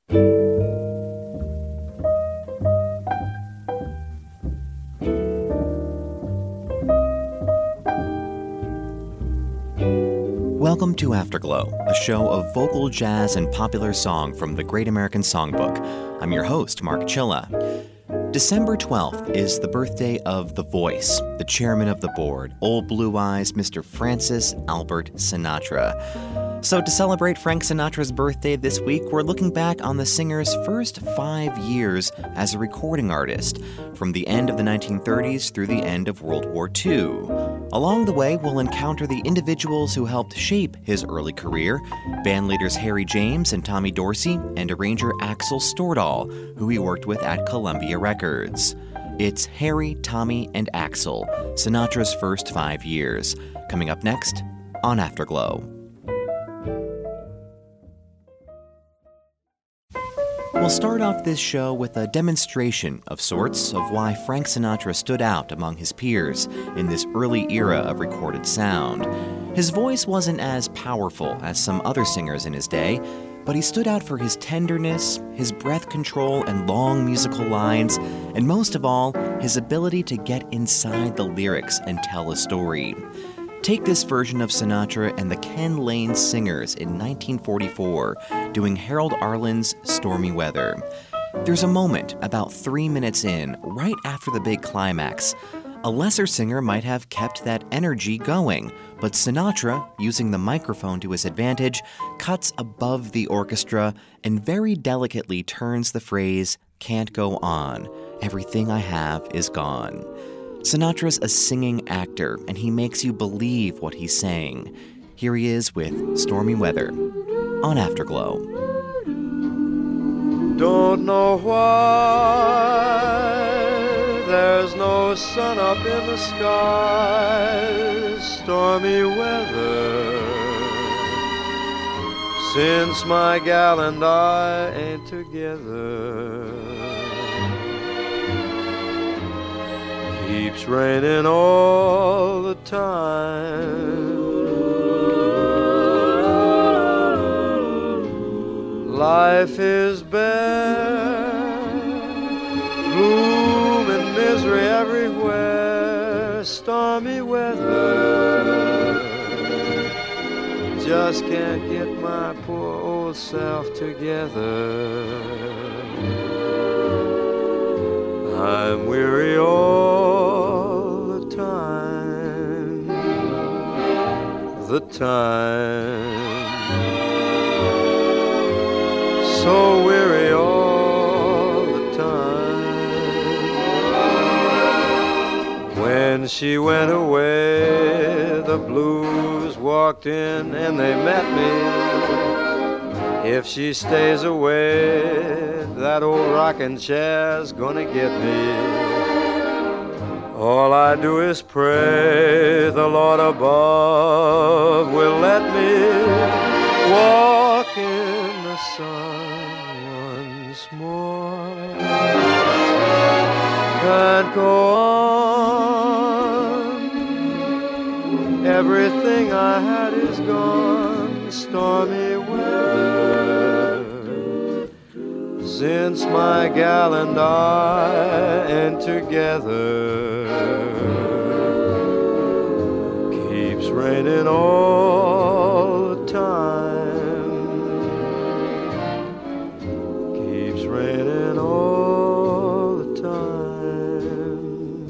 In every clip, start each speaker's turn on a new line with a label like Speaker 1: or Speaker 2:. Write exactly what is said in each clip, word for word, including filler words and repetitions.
Speaker 1: Welcome to Afterglow, a show of vocal jazz and popular song from the Great American Songbook. I'm your host, Mark Chilla. December twelfth is the birthday of The Voice, the chairman of the board, Old Blue Eyes, Mister Francis Albert Sinatra. So to celebrate Frank Sinatra's birthday this week, we're looking back on the singer's first five years as a recording artist, from the end of the nineteen thirties through the end of World War Two. Along the way, we'll encounter the individuals who helped shape his early career, bandleaders Harry James and Tommy Dorsey, and arranger Axel Stordahl, who he worked with at Columbia Records. It's Harry, Tommy, and Axel, Sinatra's first five years, coming up next on Afterglow. We'll start off this show with a demonstration of sorts of why Frank Sinatra stood out among his peers in this early era of recorded sound. His voice wasn't as powerful as some other singers in his day, but he stood out for his tenderness, his breath control and long musical lines, and most of all, his ability to get inside the lyrics and tell a story. Take this version of Sinatra and the Ken Lane Singers in nineteen forty-four, doing Harold Arlen's Stormy Weather. There's a moment, about three minutes in, right after the big climax. A lesser singer might have kept that energy going, but Sinatra, using the microphone to his advantage, cuts above the orchestra and very delicately turns the phrase, "Can't go on. Everything I have is gone." Sinatra's a singing actor, and he makes you believe what he's saying. Here he is with Stormy Weather on Afterglow.
Speaker 2: Don't know why there's no sun up in the sky, stormy weather, since my gal and I ain't together. Keeps raining all the time. Life is bare, gloom and misery everywhere, stormy weather. Just can't get my poor old self together. I'm weary all the time, the time, so weary all the time. When she went away, the blues walked in and they met me. If she stays away, that old rocking chair's gonna get me. All I do is pray the Lord above will let me walk in the sun once more. Can't go on. Everything I had is gone, stormy weather, since my gal and I ain't together. Keeps raining all the time. Keeps raining all the time.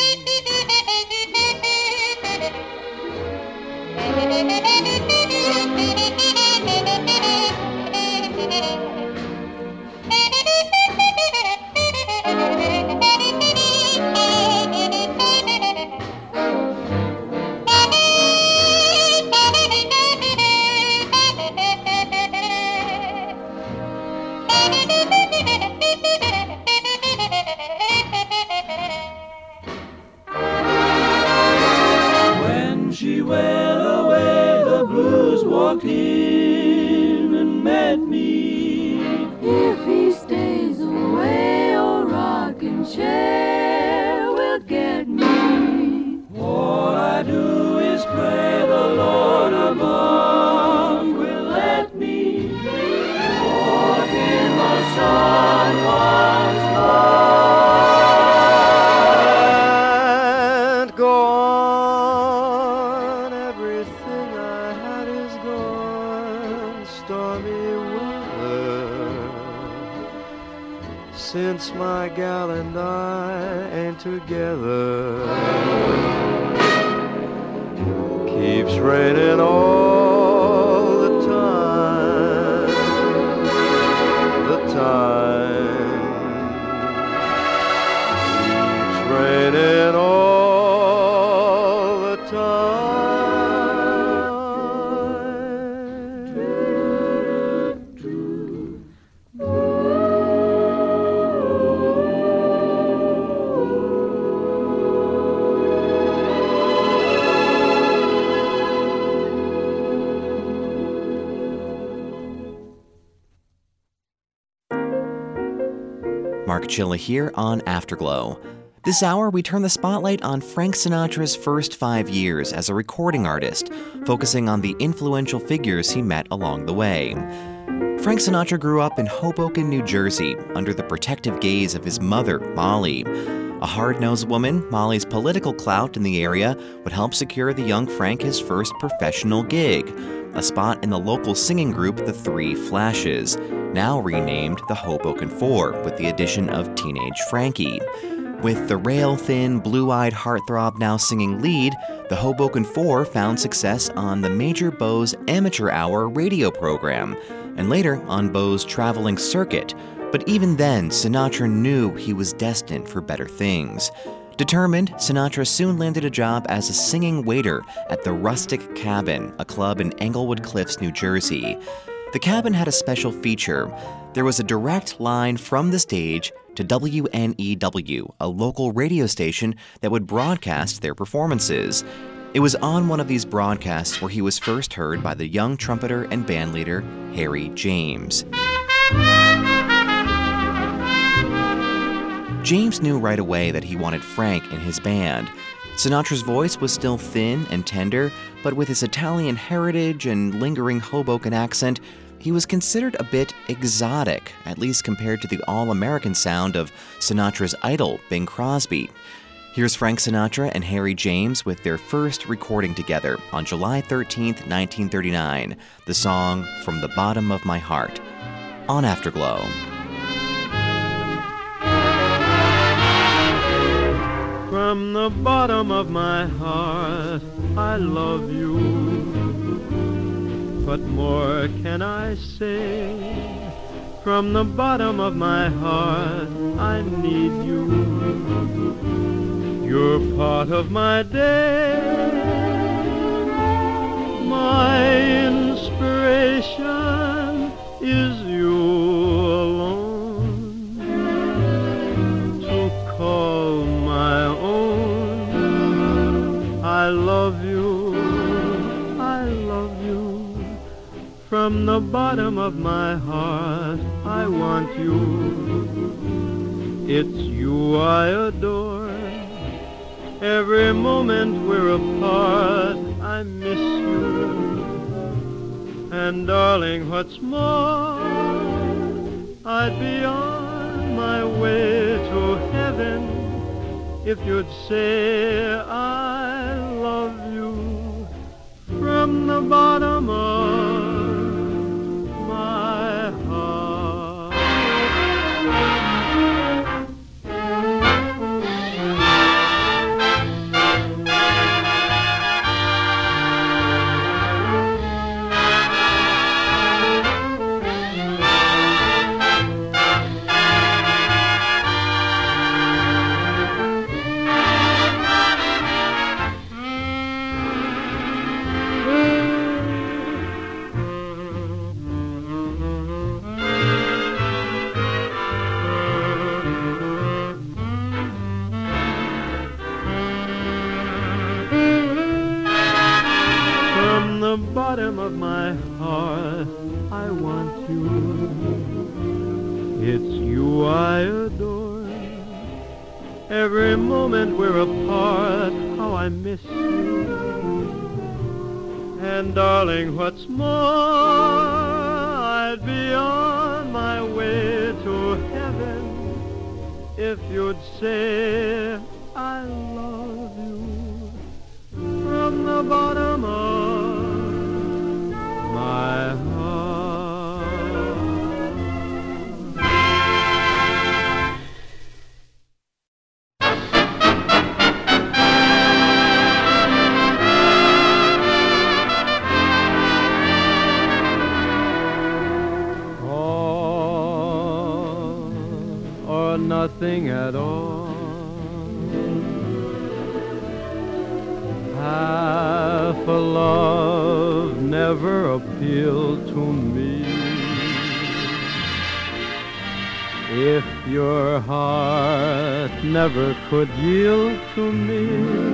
Speaker 3: She went away, the blues walked in and met me.
Speaker 4: If he stays away, old rocking chair will get me.
Speaker 3: All I do is pray the Lord above will let me walk in the
Speaker 2: since my gal and I ain't together. Keeps raining all the time, the time. Keeps raining all the time.
Speaker 1: Mark Chilla here on Afterglow. This hour, we turn the spotlight on Frank Sinatra's first five years as a recording artist, focusing on the influential figures he met along the way. Frank Sinatra grew up in Hoboken, New Jersey, under the protective gaze of his mother, Molly. A hard-nosed woman, Molly's political clout in the area would help secure the young Frank his first professional gig, a spot in the local singing group The Three Flashes, now renamed the Hoboken Four, with the addition of Teenage Frankie. With the rail-thin, blue-eyed heartthrob now singing lead, the Hoboken Four found success on the Major Bowes Amateur Hour radio program, and later on Bowes' traveling circuit. But even then, Sinatra knew he was destined for better things. Determined, Sinatra soon landed a job as a singing waiter at the Rustic Cabin, a club in Englewood Cliffs, New Jersey. The cabin had a special feature. There was a direct line from the stage to W N E W, a local radio station that would broadcast their performances. It was on one of these broadcasts where he was first heard by the young trumpeter and bandleader Harry James. James knew right away that he wanted Frank in his band. Sinatra's voice was still thin and tender, but with his Italian heritage and lingering Hoboken accent, he was considered a bit exotic, at least compared to the all-American sound of Sinatra's idol, Bing Crosby. Here's Frank Sinatra and Harry James with their first recording together on July thirteenth, nineteen thirty-nine, the song From the Bottom of My Heart, on Afterglow.
Speaker 2: From the bottom of my heart, I love you. What more can I say? From the bottom of my heart, I need you. You're part of my day, my inspiration is you alone to call my own. I love you, I love you. From the bottom of my heart, I want you. It's you I adore. Every moment we're apart, I miss you. And darling, what's more, I'd be on my way to heaven if you'd say I love you. From the bottom of my heart. The bottom of my heart, I want you. It's you I adore. Every moment we're apart, how I miss you. And darling, what's more, I'd be on my way to heaven if you'd say I love you. From the bottom of my heart. or nothing at all. Half a love never appealed to me. If your heart never could yield to me,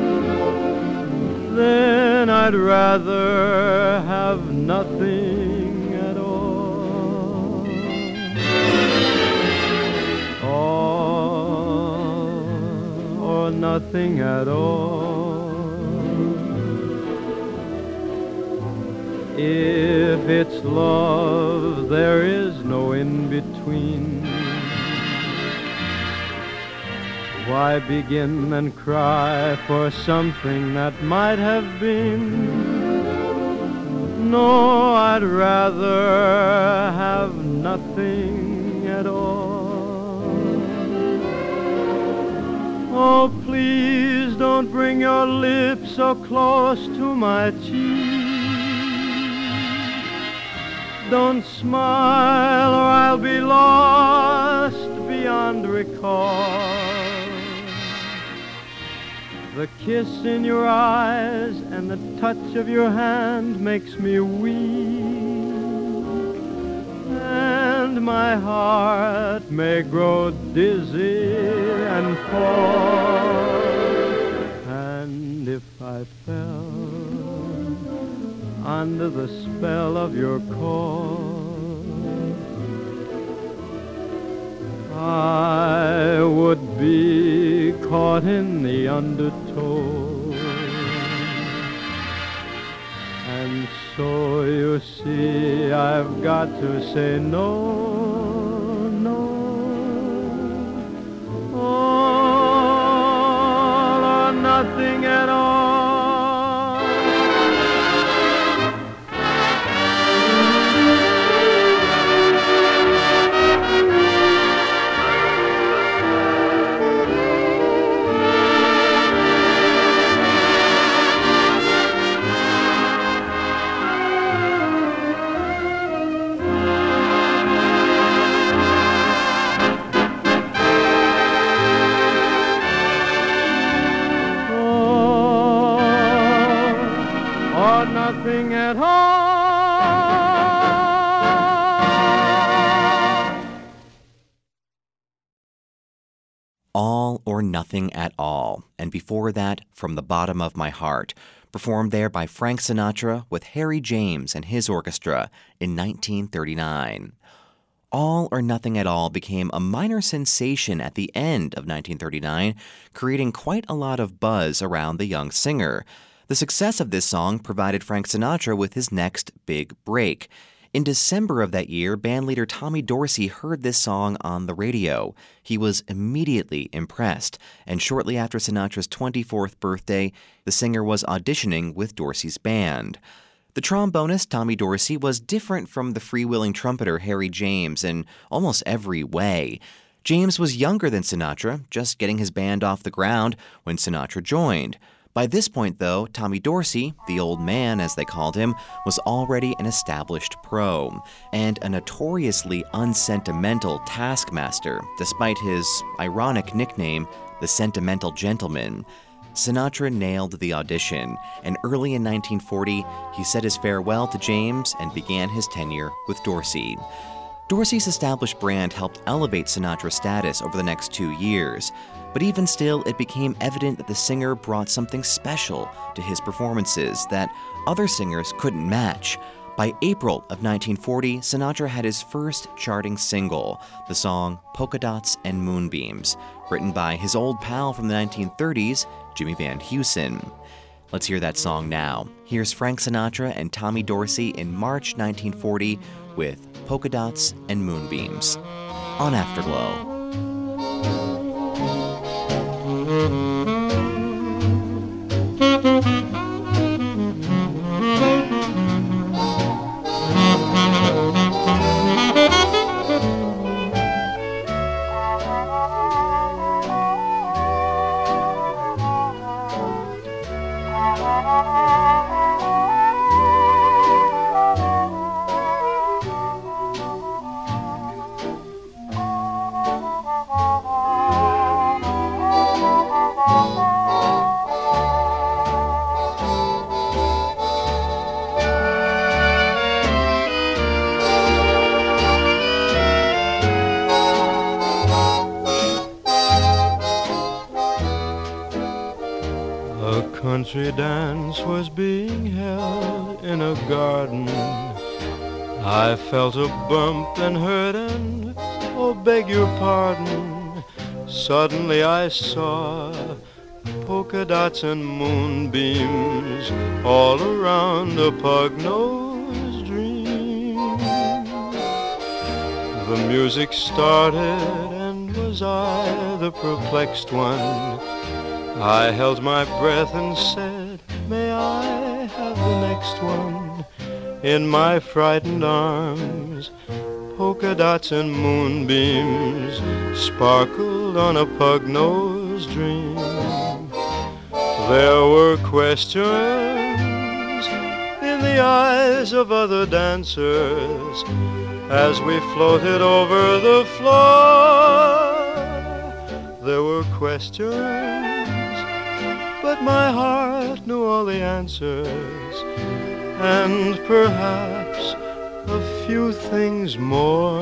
Speaker 2: then I'd rather have nothing at all. All or nothing at all. If it's love, there is no in-between. Why begin and cry for something that might have been? No, I'd rather have nothing at all. Oh, please don't bring your lips so close to my cheek. Don't smile or I'll be lost beyond recall. The kiss in your eyes and the touch of your hand makes me weak, and my heart may grow dizzy and fall. And if I fell under the spell of your call, I would be caught in the undertow. And so you see I've got to say no, no. All or nothing at all. Nothing at all.
Speaker 1: All or Nothing at All, and before that, From the Bottom of My Heart, performed there by Frank Sinatra with Harry James and his orchestra in nineteen thirty-nine. All or Nothing at All became a minor sensation at the end of nineteen thirty-nine, creating quite a lot of buzz around the young singer. The success of this song provided Frank Sinatra with his next big break. In December of that year, bandleader Tommy Dorsey heard this song on the radio. He was immediately impressed, and shortly after Sinatra's twenty-fourth birthday, the singer was auditioning with Dorsey's band. The trombonist Tommy Dorsey was different from the freewheeling trumpeter Harry James in almost every way. James was younger than Sinatra, just getting his band off the ground when Sinatra joined. By this point, though, Tommy Dorsey, the old man as they called him, was already an established pro, and a notoriously unsentimental taskmaster, despite his ironic nickname, the Sentimental Gentleman. Sinatra nailed the audition, and early in nineteen forty, he said his farewell to James and began his tenure with Dorsey. Dorsey's established brand helped elevate Sinatra's status over the next two years. But even still, it became evident that the singer brought something special to his performances that other singers couldn't match. By April of nineteen forty, Sinatra had his first charting single, the song Polka Dots and Moonbeams, written by his old pal from the nineteen thirties, Jimmy Van Heusen. Let's hear that song now. Here's Frank Sinatra and Tommy Dorsey in March nineteen forty with Polka Dots and Moonbeams on Afterglow.
Speaker 5: Oh,
Speaker 2: country dance was being held in a garden. I felt a bump and heard an, oh, beg your pardon. Suddenly I saw polka dots and moonbeams all around a pug-nosed dream. The music started, and was I the perplexed one? I held my breath and said, may I have the next one? In my frightened arms, polka dots and moonbeams sparkled on a pug-nosed dream. There were questions in the eyes of other dancers as we floated over the floor. There were questions, but my heart knew all the answers, and perhaps a few things more.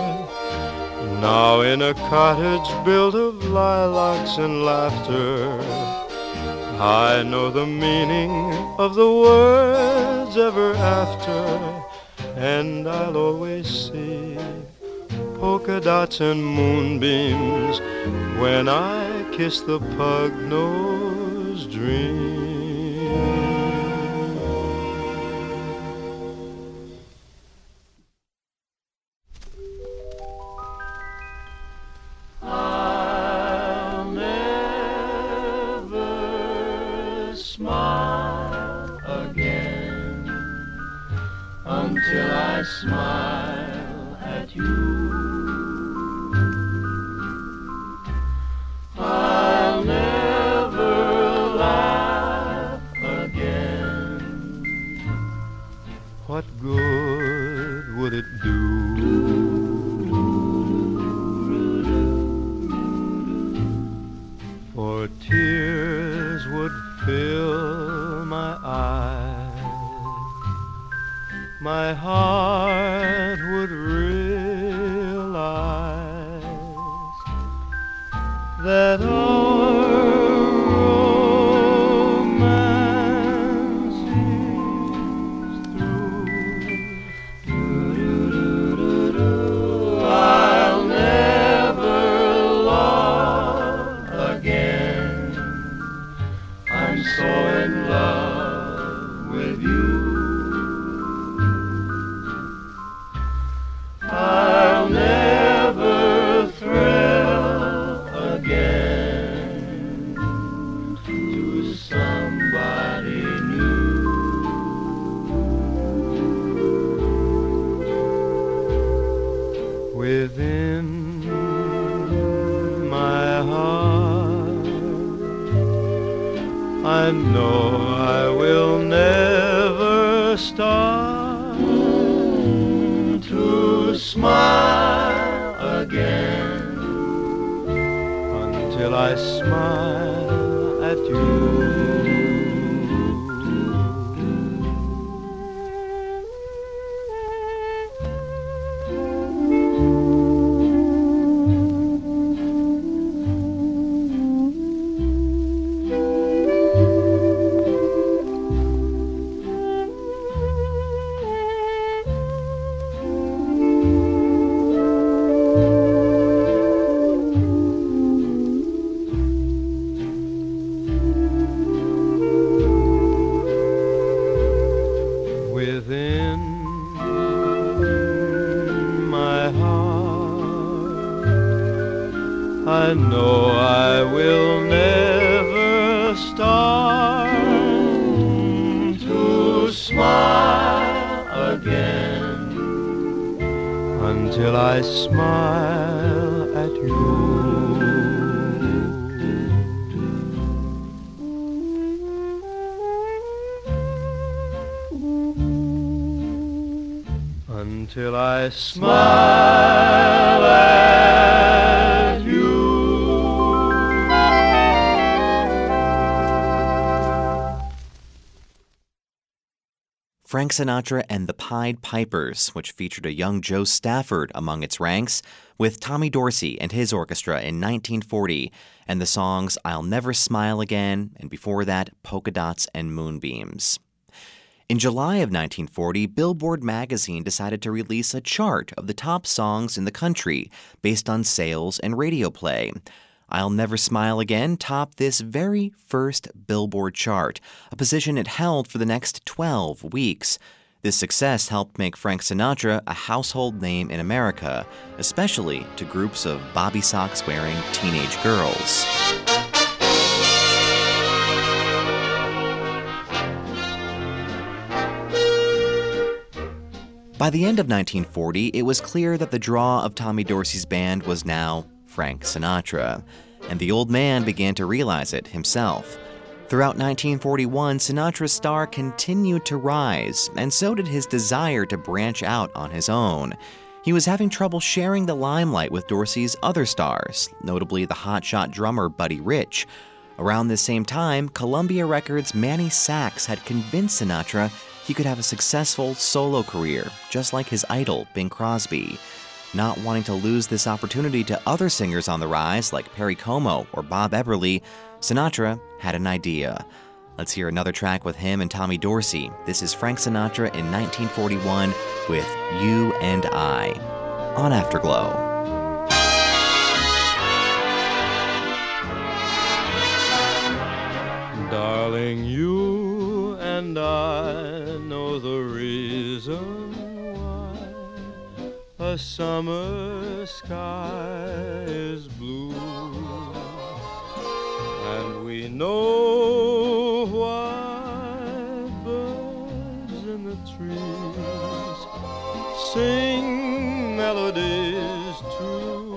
Speaker 2: Now in a cottage built of lilacs and laughter, I know the meaning of the words ever after, and I'll always see polka dots and moonbeams when I kiss the pug-nosed dream.
Speaker 3: I'll never smile again until I smile at you. I'll never laugh again.
Speaker 2: What good would it do? For tears would fill my eyes, my heart would realize that our romance is through.
Speaker 3: I'll never love again. I'm so in love with you. I'll never thrill again to somebody new.
Speaker 2: Within my heart, I know I will never start
Speaker 3: To smile again
Speaker 2: until I smile at you. Within my heart, I know I will never start
Speaker 3: to smile again
Speaker 2: until I smile at you. Until I smile at you.
Speaker 1: Frank Sinatra and the Pied Pipers, which featured a young Joe Stafford among its ranks, with Tommy Dorsey and his orchestra in nineteen forty, and the songs I'll Never Smile Again, and before that, Polka Dots and Moonbeams. In July of nineteen forty, Billboard magazine decided to release a chart of the top songs in the country based on sales and radio play. I'll Never Smile Again topped this very first Billboard chart, a position it held for the next twelve weeks. This success helped make Frank Sinatra a household name in America, especially to groups of bobby socks-wearing teenage girls. By the end of nineteen forty, it was clear that the draw of Tommy Dorsey's band was now Frank Sinatra, and the old man began to realize it himself. Throughout nineteen forty-one, Sinatra's star continued to rise, and so did his desire to branch out on his own. He was having trouble sharing the limelight with Dorsey's other stars, notably the hotshot drummer Buddy Rich. Around this same time, Columbia Records' Manny Sachs had convinced Sinatra he could have a successful solo career, just like his idol, Bing Crosby. Not wanting to lose this opportunity to other singers on the rise like Perry Como or Bob Eberly, Sinatra had an idea. Let's hear another track with him and Tommy Dorsey. This is Frank Sinatra in nineteen forty-one with You and I on Afterglow.
Speaker 2: Darling, you and I know the reason why a summer sky is blue, and we know why birds in the trees sing melodies too,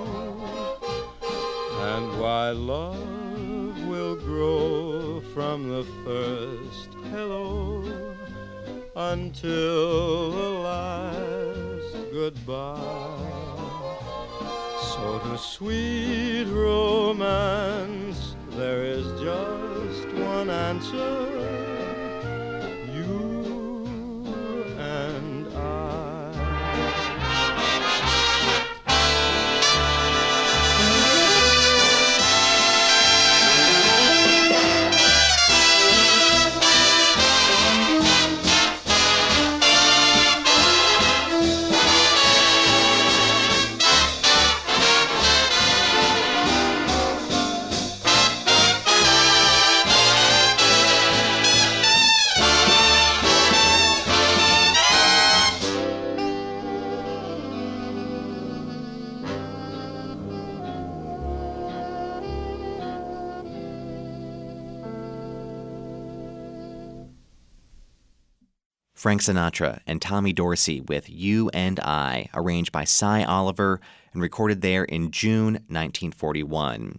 Speaker 2: and why love will grow from the first hello until the last goodbye. So to sweet romance there is just one answer: you and I.
Speaker 1: Frank Sinatra and Tommy Dorsey with You and I, arranged by Cy Oliver and recorded there in June nineteen forty-one.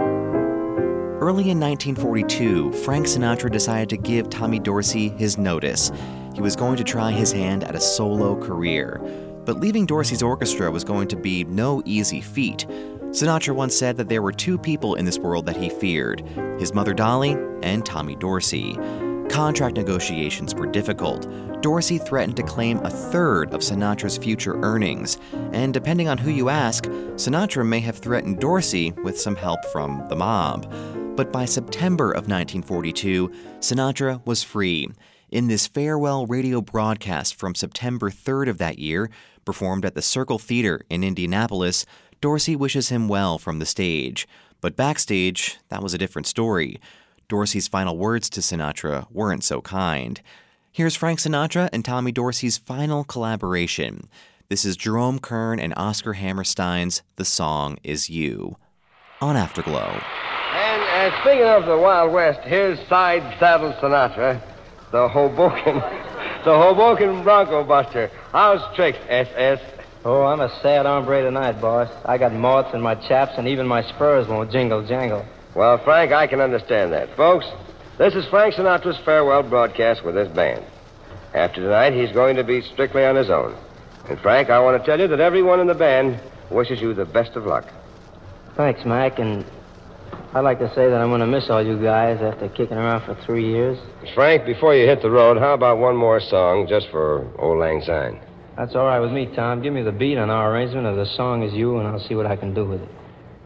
Speaker 1: Early in nineteen forty-two, Frank Sinatra decided to give Tommy Dorsey his notice. He was going to try his hand at a solo career. But leaving Dorsey's orchestra was going to be no easy feat. Sinatra once said that there were two people in this world that he feared: his mother Dolly and Tommy Dorsey. Contract negotiations were difficult. Dorsey threatened to claim a third of Sinatra's future earnings, and depending on who you ask, Sinatra may have threatened Dorsey with some help from the mob. But by September of nineteen forty-two, Sinatra was free. In this farewell radio broadcast from September third of that year, performed at the Circle Theater in Indianapolis, Dorsey wishes him well from the stage. But backstage, that was a different story. Dorsey's final words to Sinatra weren't so kind. Here's Frank Sinatra and Tommy Dorsey's final collaboration. This is Jerome Kern and Oscar Hammerstein's The Song Is You on Afterglow.
Speaker 5: And uh, speaking of the Wild West, here's Side Saddle Sinatra, the Hoboken, the Hoboken Bronco Buster. How's tricks, S S?
Speaker 6: Oh, I'm a sad hombre tonight, boss. I got moths in my chaps, and even my spurs won't jingle jangle.
Speaker 5: Well, Frank, I can understand that. Folks, this is Frank Sinatra's farewell broadcast with his band. After tonight, he's going to be strictly on his own. And, Frank, I want to tell you that everyone in the band wishes you the best of luck.
Speaker 6: Thanks, Mac, and I'd like to say that I'm going to miss all you guys after kicking around for three years.
Speaker 5: Frank, before you hit the road, how about one more song just for Old Lang Syne?
Speaker 6: That's all right with me, Tom. Give me the beat on our arrangement of The Song Is You, and I'll see what I can do with it.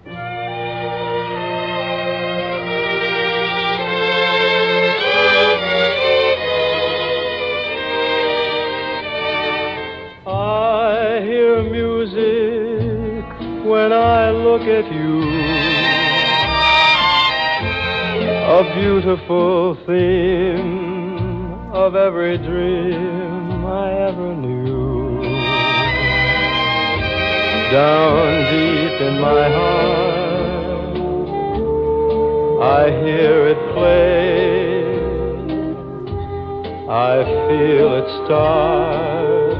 Speaker 2: I hear music when I look at you, a beautiful theme of every dream I ever knew. Down deep in my heart, I hear it play. I feel it start,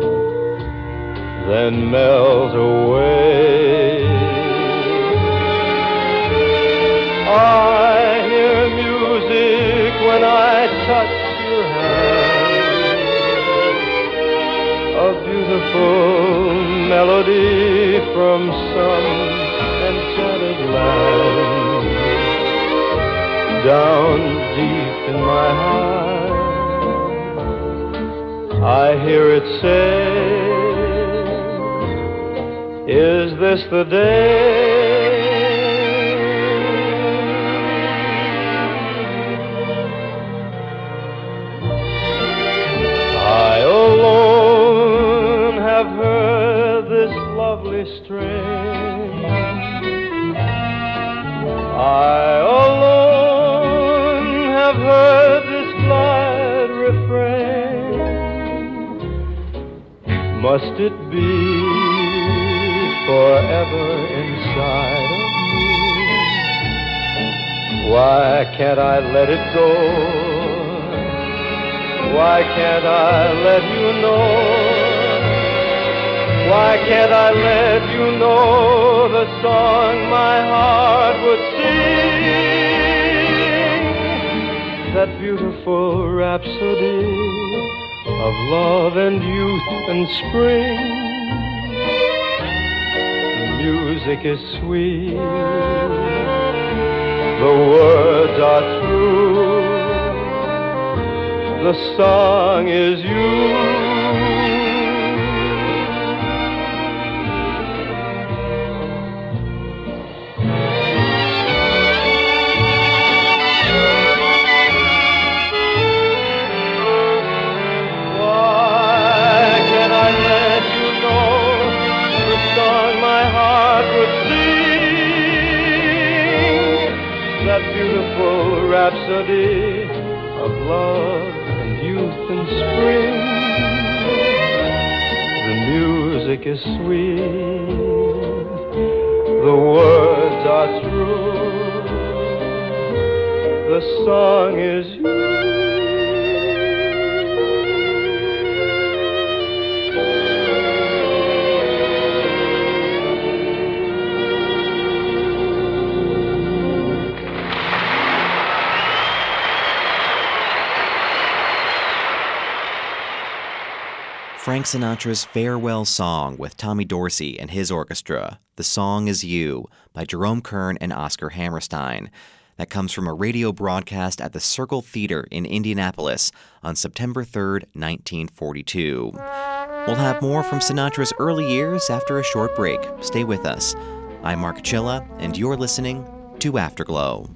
Speaker 2: then melt away. I hear music when I touch your hand, a beautiful melody from some enchanted land. Down deep in my heart, I hear it say, is this the day? I alone have heard this lovely strain. I alone have heard this glad refrain. Must it be forever inside of me? Why can't I let it go? Why can't I let you know? Why can't I let you know the song my heart would sing? That beautiful rhapsody of love and youth and spring. Music is sweet, the words are true, the song is you. Beautiful rhapsody of love and youth and spring. The music is sweet, the words are true, the song is you.
Speaker 1: Frank Sinatra's farewell song with Tommy Dorsey and his orchestra, The Song Is You, by Jerome Kern and Oscar Hammerstein. That comes from a radio broadcast at the Circle Theater in Indianapolis on September third, nineteen forty-two. We'll have more from Sinatra's early years after a short break. Stay with us. I'm Mark Chilla, and you're listening to Afterglow.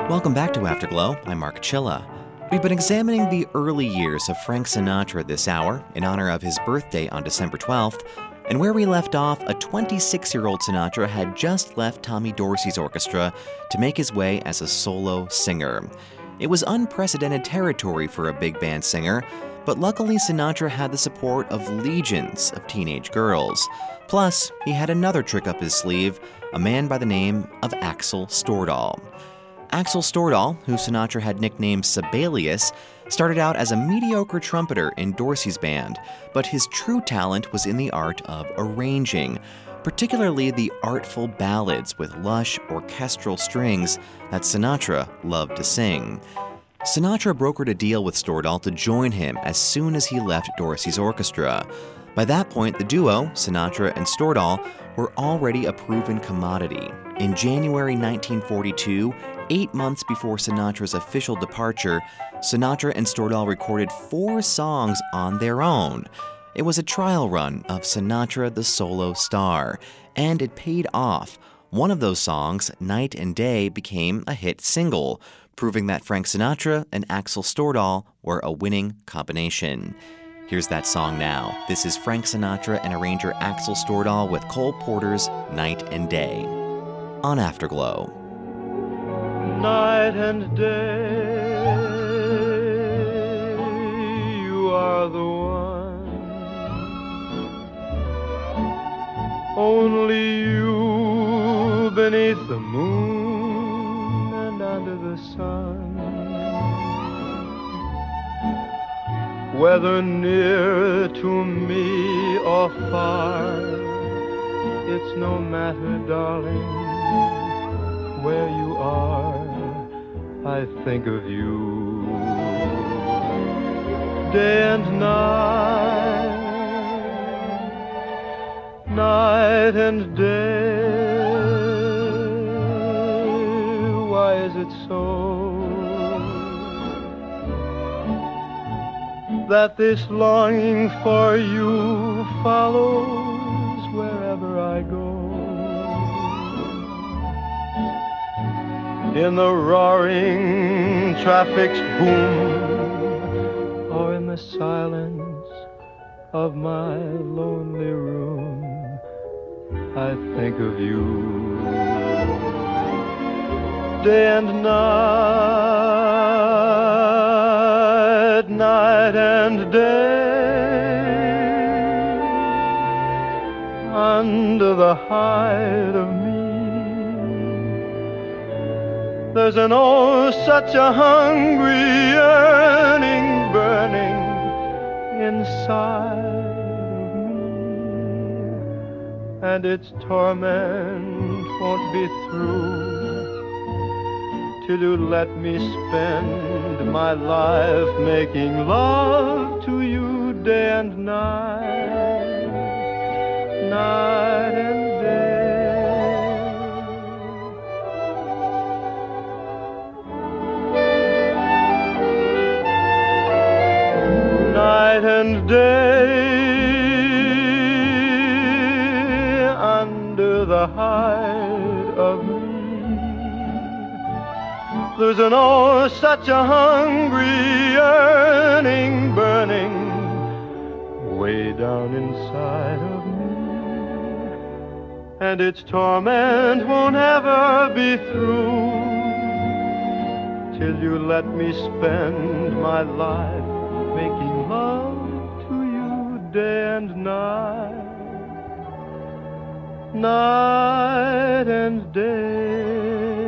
Speaker 1: Welcome back to Afterglow. I'm Mark Chilla. We've been examining the early years of Frank Sinatra this hour in honor of his birthday on December twelfth, and where we left off, a twenty-six-year-old Sinatra had just left Tommy Dorsey's orchestra to make his way as a solo singer. It was unprecedented territory for a big band singer, but luckily Sinatra had the support of legions of teenage girls. Plus, he had another trick up his sleeve, a man by the name of Axel Stordahl. Axel Stordahl, who Sinatra had nicknamed Sibelius, started out as a mediocre trumpeter in Dorsey's band, but his true talent was in the art of arranging, particularly the artful ballads with lush orchestral strings that Sinatra loved to sing. Sinatra brokered a deal with Stordahl to join him as soon as he left Dorsey's orchestra. By that point, the duo, Sinatra and Stordahl, were already a proven commodity. In January nineteen forty-two, eight months before Sinatra's official departure, Sinatra and Stordahl recorded four songs on their own. It was a trial run of Sinatra the Solo Star, and it paid off. One of those songs, Night and Day, became a hit single, proving that Frank Sinatra and Axel Stordahl were a winning combination. Here's that song now. This is Frank Sinatra and arranger Axel Stordahl with Cole Porter's Night and Day on Afterglow.
Speaker 2: Night and day, you are the one. Only you beneath the moon and under the sun. Whether near to me or far, it's no matter, darling, where you are, I think of you. Day and night, night and day, why is it so that this longing for you follows wherever I go? In the roaring traffic's boom, or in the silence of my lonely room, I think of you. Day and night, night and day, under the hide of me, there's an oh, such a hungry yearning burning inside of me, and its torment won't be through till you let me spend my life making love to you day and night, night and day. Night and day, under the hide of me, there's an oh, such a hungry yearning burning way down inside of me, and its torment won't ever be through till you let me spend my life making love to you day and night, night and day.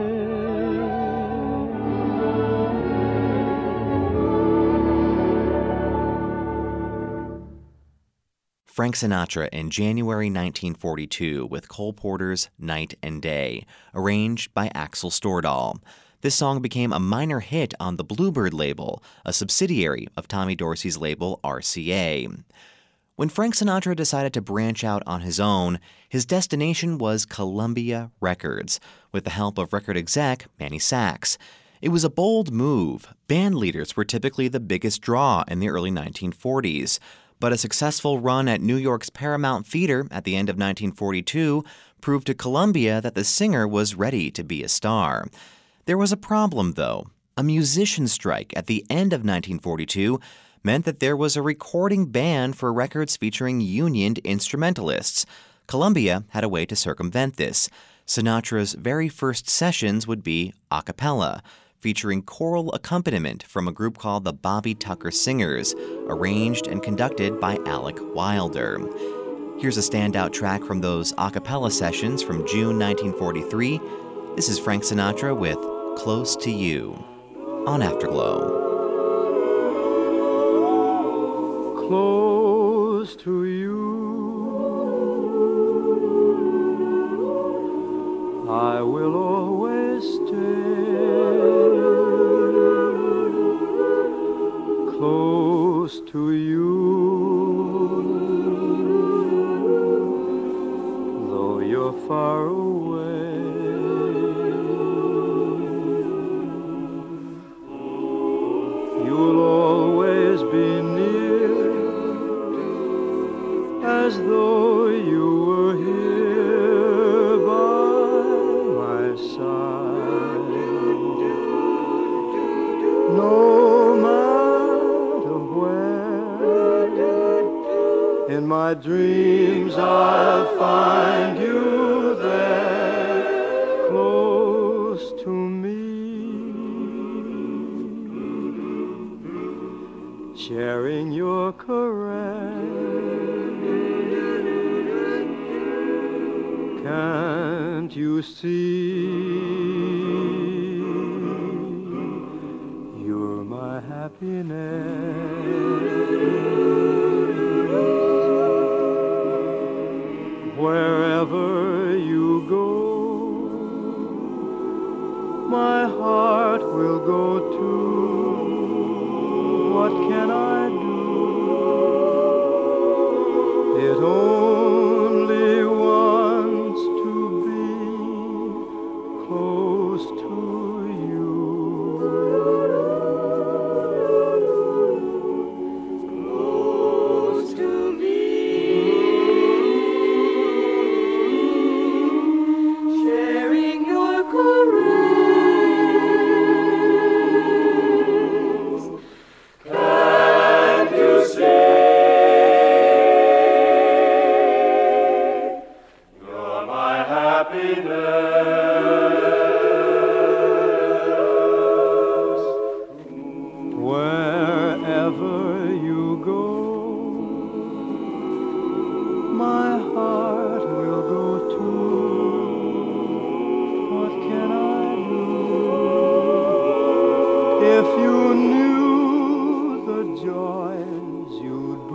Speaker 1: Frank Sinatra in January nineteen forty-two with Cole Porter's Night and Day, arranged by Axel Stordahl. This song became a minor hit on the Bluebird label, a subsidiary of Tommy Dorsey's label R C A. When Frank Sinatra decided to branch out on his own, his destination was Columbia Records, with the help of record exec Manny Sachs. It was a bold move. Band leaders were typically the biggest draw in the early nineteen forties. But a successful run at New York's Paramount Theater at the end of nineteen forty-two proved to Columbia that the singer was ready to be a star. There was a problem, though. A musician strike at the end of nineteen forty-two meant that there was a recording ban for records featuring unioned instrumentalists. Columbia had a way to circumvent this. Sinatra's very first sessions would be a cappella, featuring choral accompaniment from a group called the Bobby Tucker Singers, arranged and conducted by Alec Wilder. Here's a standout track from those a cappella sessions from June nineteen forty-three. This is Frank Sinatra with Close to You on Afterglow.
Speaker 2: Close to you, I will always stay. Close to you, though you're far away. You'll always be near, as though you were here by my side. No matter where, in my dreams I'll find you there, close to me, sharing your caress. Can't you see you're my happiness? Wherever you go, my heart will go too. What can I do? It only wants to be close to you. Close to me, sharing your caress. Can't you say you're my happiness? Wherever you go, my heart will go too. What can I do? If you knew the joys you'd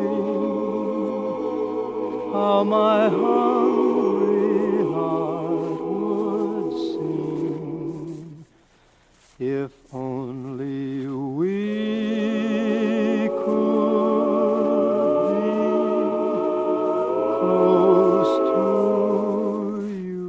Speaker 2: bring, how my hungry heart would sing. If only we could be close to you.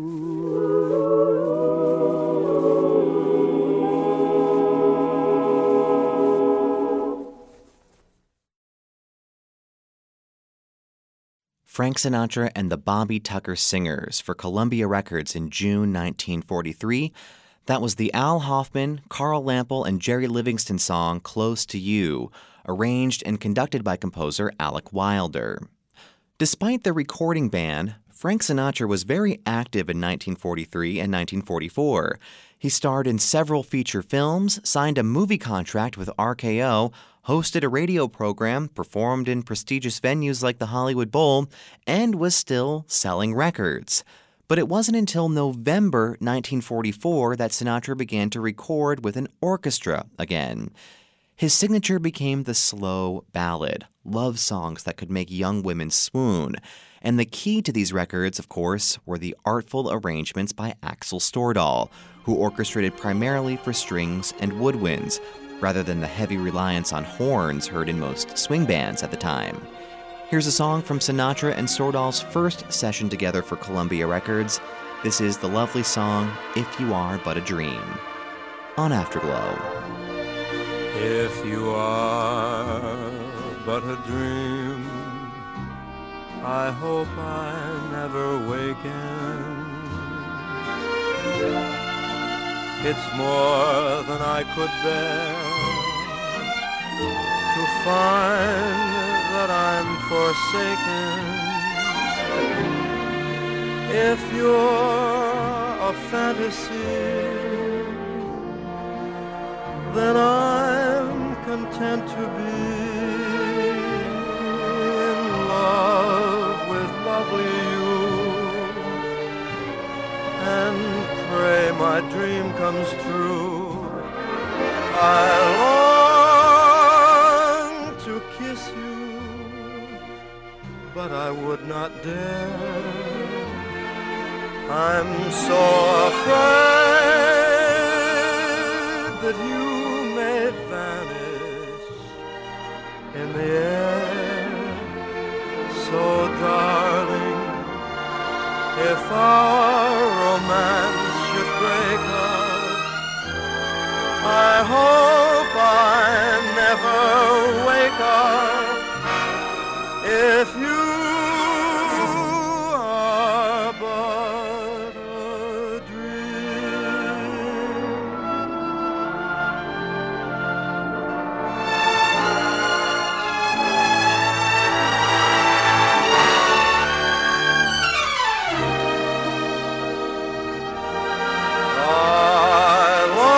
Speaker 1: Frank Sinatra and the Bobby Tucker Singers for Columbia Records in June nineteen forty-three. That was the Al Hoffman, Carl Lampel, and Jerry Livingston song Close to You, arranged and conducted by composer Alec Wilder. Despite the recording ban, Frank Sinatra was very active in nineteen forty-three and nineteen forty-four. He starred in several feature films, signed a movie contract with R K O, hosted a radio program, performed in prestigious venues like the Hollywood Bowl, and was still selling records. But it wasn't until November nineteen forty-four that Sinatra began to record with an orchestra again. His signature became the slow ballad, love songs that could make young women swoon. And the key to these records, of course, were the artful arrangements by Axel Stordahl, who orchestrated primarily for strings and woodwinds, rather than the heavy reliance on horns heard in most swing bands at the time. Here's a song from Sinatra and Stordahl's first session together for Columbia Records. This is the lovely song, If You Are But a Dream, on Afterglow.
Speaker 2: If you are but a dream, I hope I never waken. It's more than I could bear to find that I'm forsaken. If you're a fantasy, then I'm content to be in love with lovely you, and pray my dream comes true. I long to kiss you, but I would not dare. I'm so afraid that you may vanish in the air. So darling, if our romance should break up, I hope I never wake up. If you are but a dream. I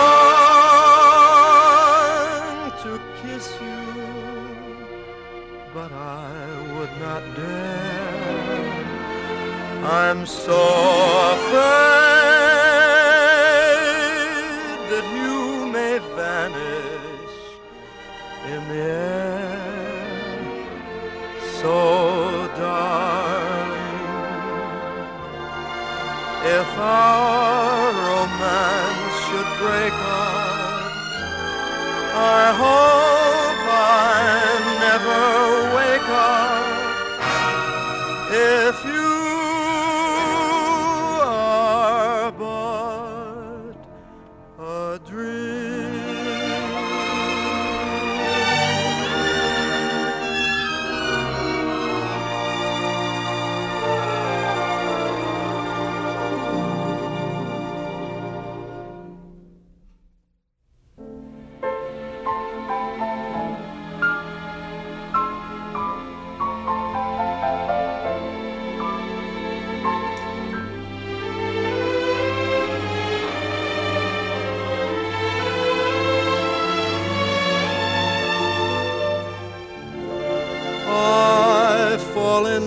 Speaker 2: long to kiss you, but I would not dare. I'm so afraid that you may vanish in the air. So darling, if our romance should break up, I hope I never wake up. If you are but a dream. I fall in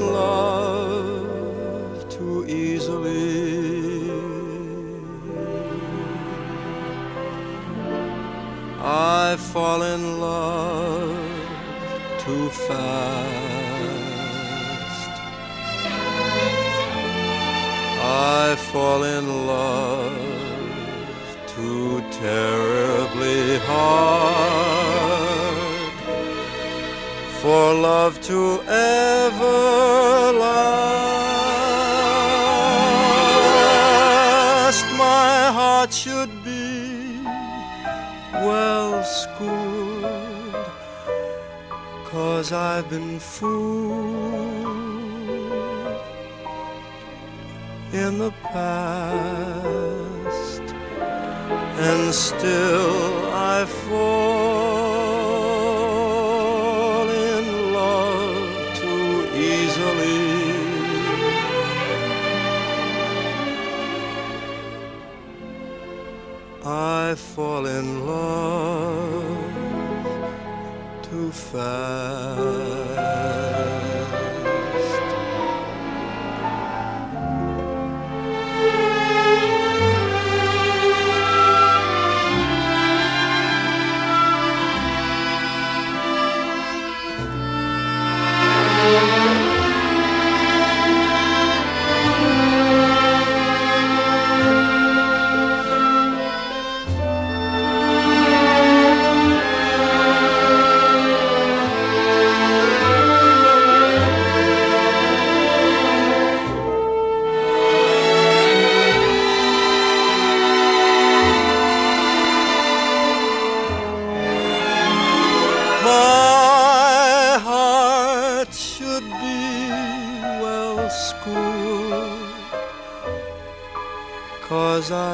Speaker 2: love too easily. I fall in love too fast. I fall in love too terribly hard for love to ever last. My heart should be well schooled, 'cause I've been fooled in the past, and still I fall in love too easily. I fall in love too fast.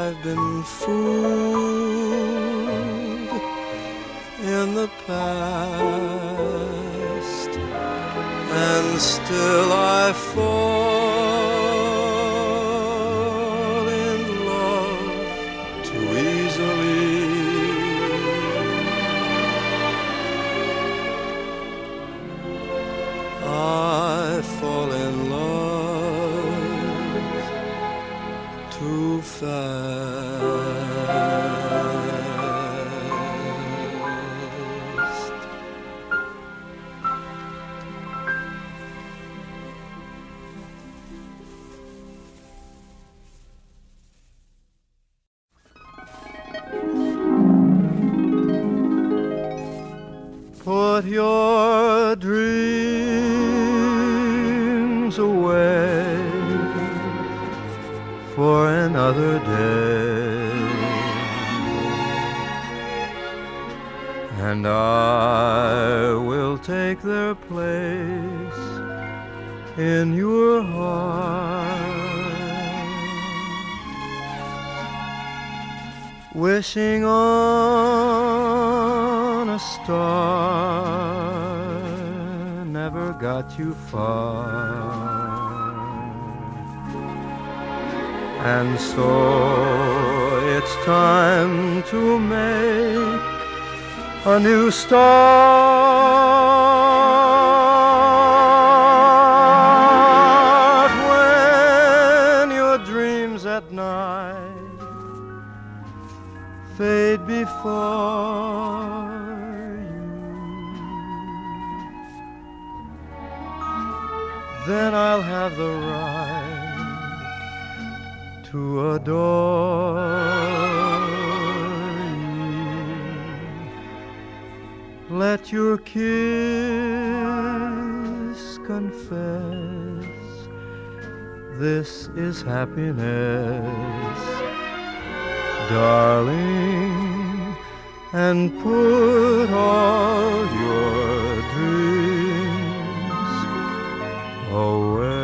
Speaker 2: I've been fooled in the past, and still I fall in love too easily. I fall in love too fast. Put your dreams away for another day, and I will take their place in your heart, wishing on a star never got you far. And so it's time to make a new start. When your dreams at night fade before you, then I'll have the right to adore you. Let your kiss confess this is happiness, darling, and put all your dreams away.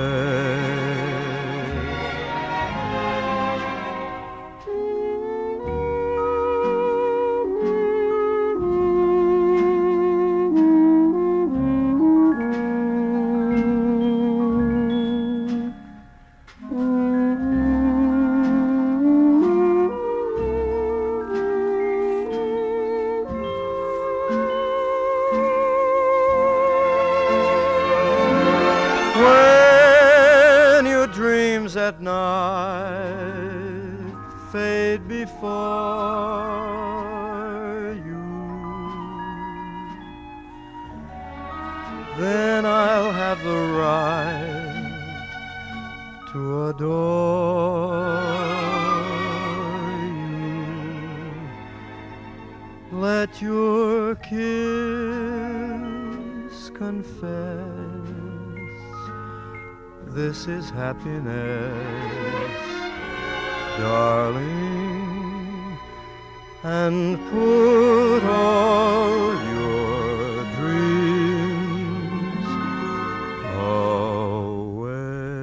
Speaker 2: At night fade before you, then I'll have the right to adore you. Let your kiss confess this is happiness, darling, and put all your dreams away.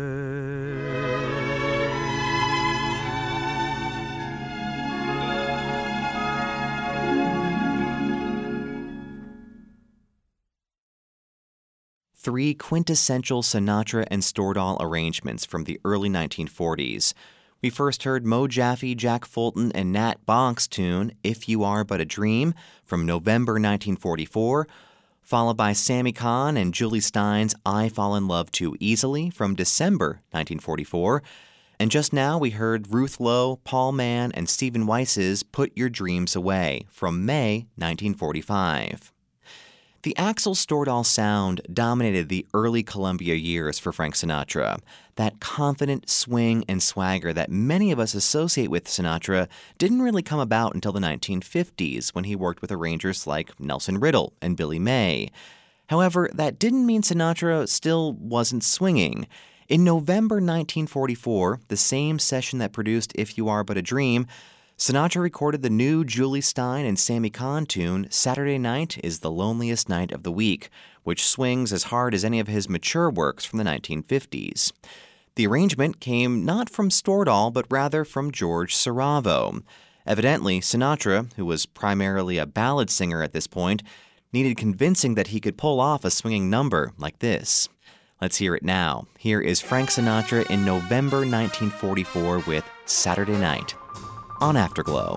Speaker 1: Three quintessential Sinatra and Stordahl arrangements from the early nineteen forties. We first heard Mo Jaffe, Jack Fulton, and Nat Bonk's tune, If You Are But a Dream, from November nineteen forty-four, followed by Sammy Kahn and Julie Stein's I Fall in Love Too Easily from December nineteen forty-four. And just now we heard Ruth Lowe, Paul Mann, and Stephen Weiss's Put Your Dreams Away from May nineteen forty-five. The Axel Stordahl sound dominated the early Columbia years for Frank Sinatra. That confident swing and swagger that many of us associate with Sinatra didn't really come about until the nineteen fifties when he worked with arrangers like Nelson Riddle and Billy May. However, that didn't mean Sinatra still wasn't swinging. In November nineteen forty-four, the same session that produced If You Are But a Dream, Sinatra recorded the new Julie Stein and Sammy Kahn tune, Saturday Night is the Loneliest Night of the Week, which swings as hard as any of his mature works from the nineteen fifties. The arrangement came not from Stordahl, but rather from George Saravo. Evidently, Sinatra, who was primarily a ballad singer at this point, needed convincing that he could pull off a swinging number like this. Let's hear it now. Here is Frank Sinatra in November nineteen forty-four with Saturday Night on Afterglow.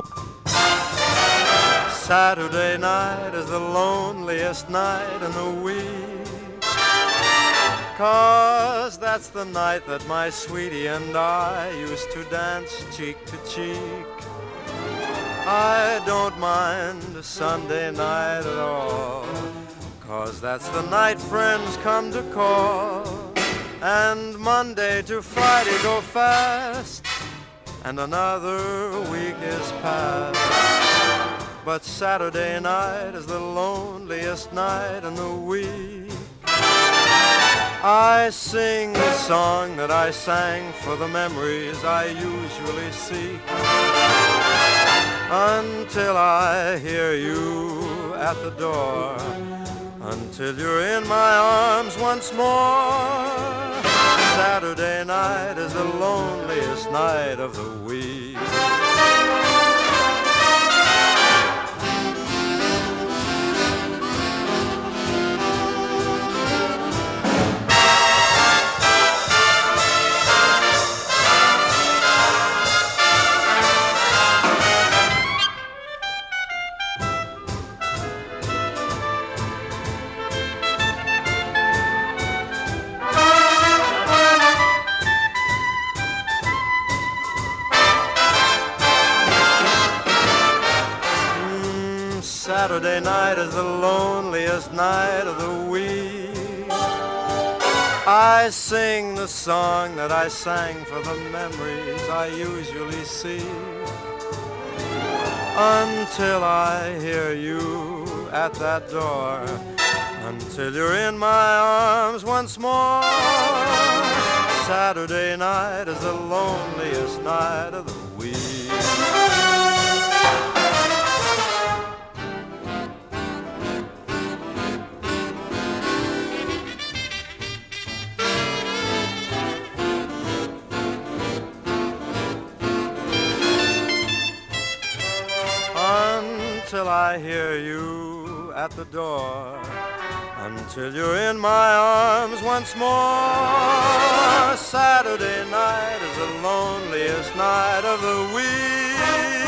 Speaker 2: Saturday night is the loneliest night in the week, 'cause that's the night that my sweetie and I used to dance cheek to cheek. I don't mind Sunday night at all, 'cause that's the night friends come to call, and Monday to Friday go fast, and another week is past. But Saturday night is the loneliest night in the week. I sing the song that I sang for the memories I usually seek, until I hear you at the door, until you're in my arms once more. Saturday night is the loneliest night of the week. Saturday night is the loneliest night of the week. I sing the song that I sang for the memories I usually see, until I hear you at that door, until you're in my arms once more. Saturday night is the loneliest night of the week. Until I hear you at the door, until you're in my arms once more. Saturday night is the loneliest night of the week.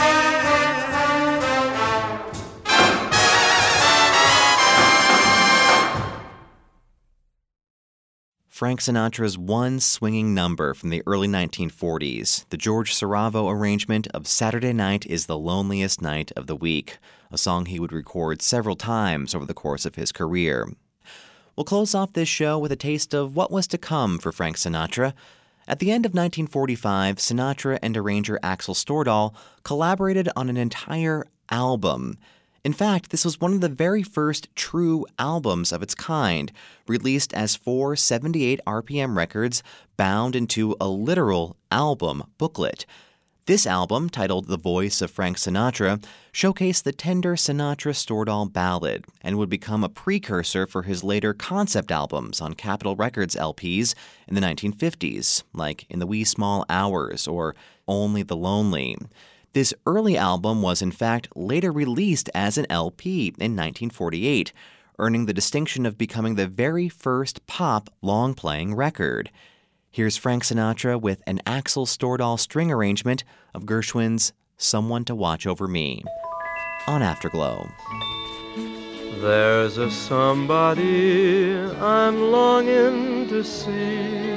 Speaker 1: Frank Sinatra's one swinging number from the early nineteen forties, the George Saravo arrangement of Saturday Night is the Loneliest Night of the Week, a song he would record several times over the course of his career. We'll close off this show with a taste of what was to come for Frank Sinatra. At the end of nineteen forty-five, Sinatra and arranger Axel Stordahl collaborated on an entire album. In fact, this was one of the very first true albums of its kind, released as four seventy-eight R P M records bound into a literal album booklet. This album, titled The Voice of Frank Sinatra, showcased the tender Sinatra-Stordahl ballad and would become a precursor for his later concept albums on Capitol Records L Ps in the nineteen fifties, like In the Wee Small Hours or Only the Lonely. This early album was in fact later released as an L P in nineteen forty-eight, earning the distinction of becoming the very first pop long-playing record. Here's Frank Sinatra with an Axel Stordahl string arrangement of Gershwin's Someone to Watch Over Me on Afterglow.
Speaker 2: There's a somebody I'm longing to see.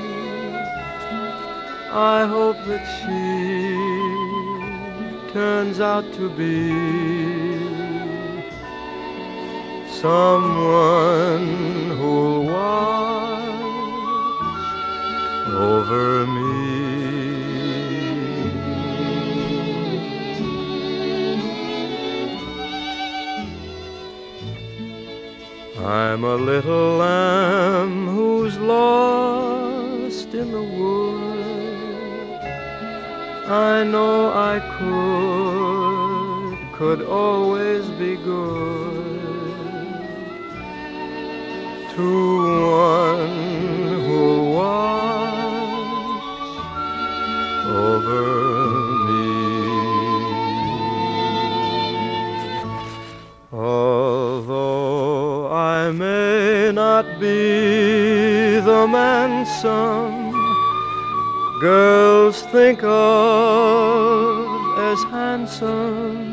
Speaker 2: I hope that she turns out to be someone who'll watch over me. I'm a little lamb who's lost in the wood. I know I could, could always be good to one who'll watch handsome girls think of as handsome.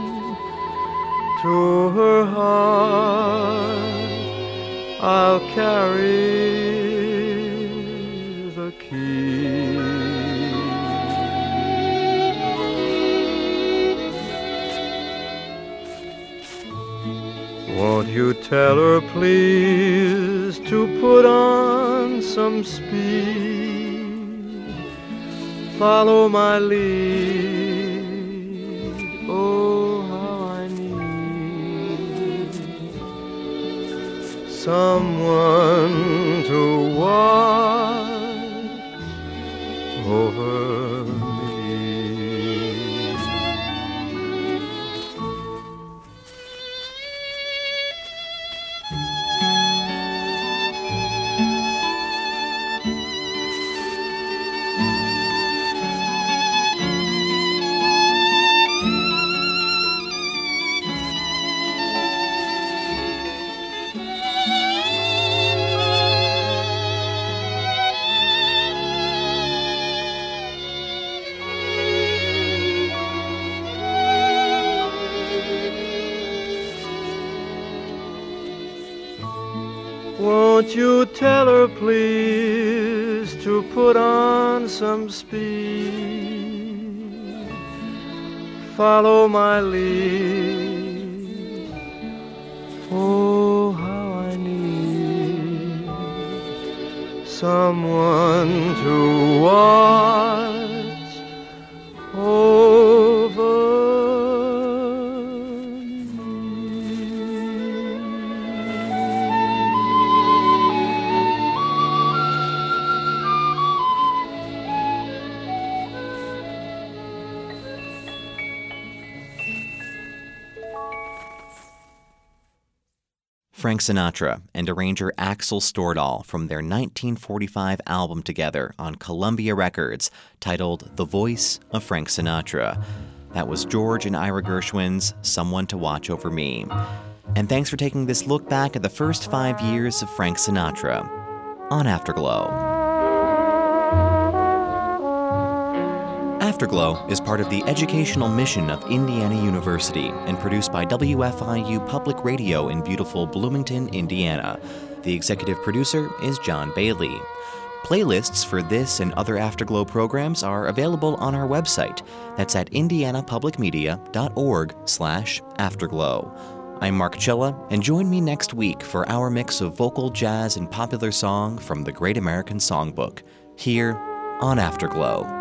Speaker 2: To her heart I'll carry the key. Won't you tell her, please, to put on some speed, follow my lead, oh, how I need someone to watch over me. Won't you tell her, please, to put on some speed, follow my lead, oh, how I need someone to watch over.
Speaker 1: Frank Sinatra and arranger Axel Stordahl from their nineteen forty-five album together on Columbia Records titled The Voice of Frank Sinatra. That was George and Ira Gershwin's Someone to Watch Over Me. And thanks for taking this look back at the first five years of Frank Sinatra on Afterglow. Afterglow is part of the educational mission of Indiana University and produced by W F I U Public Radio in beautiful Bloomington, Indiana. The executive producer is John Bailey. Playlists for this and other Afterglow programs are available on our website. That's at indianapublicmedia.org slash afterglow. I'm Mark Chilla, and join me next week for our mix of vocal, jazz, and popular song from the Great American Songbook, here on Afterglow.